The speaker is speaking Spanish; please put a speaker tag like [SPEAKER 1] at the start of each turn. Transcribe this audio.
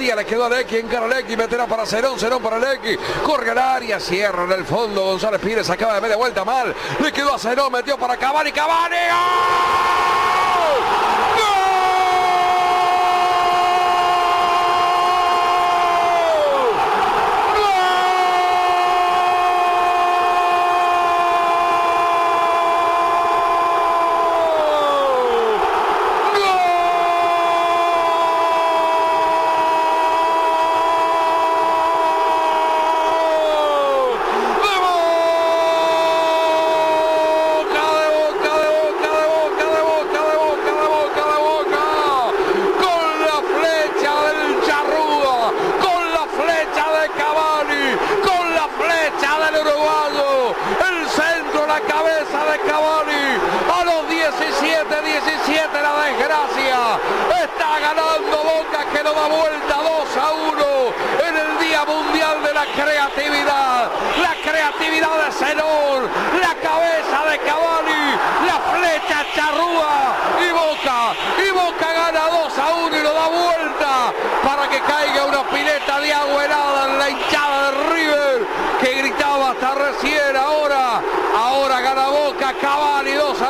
[SPEAKER 1] Matías, le quedó a Lecky, encara Lecky, meterá para Cerón para Lecky, corre al área, cierra en el fondo, González Pires acaba de media vuelta mal, le quedó a Cerón, metió para Cavani, ¡Cavani! La desgracia, está ganando Boca, que lo da vuelta 2-1 en el Día Mundial de la Creatividad, la creatividad de Zenón, la cabeza de Cavani, la flecha charrúa y Boca gana 2-1 y lo da vuelta para que caiga una pileta de agua helada en la hinchada de River que gritaba hasta recién. Ahora gana Boca, Cavani 2-1.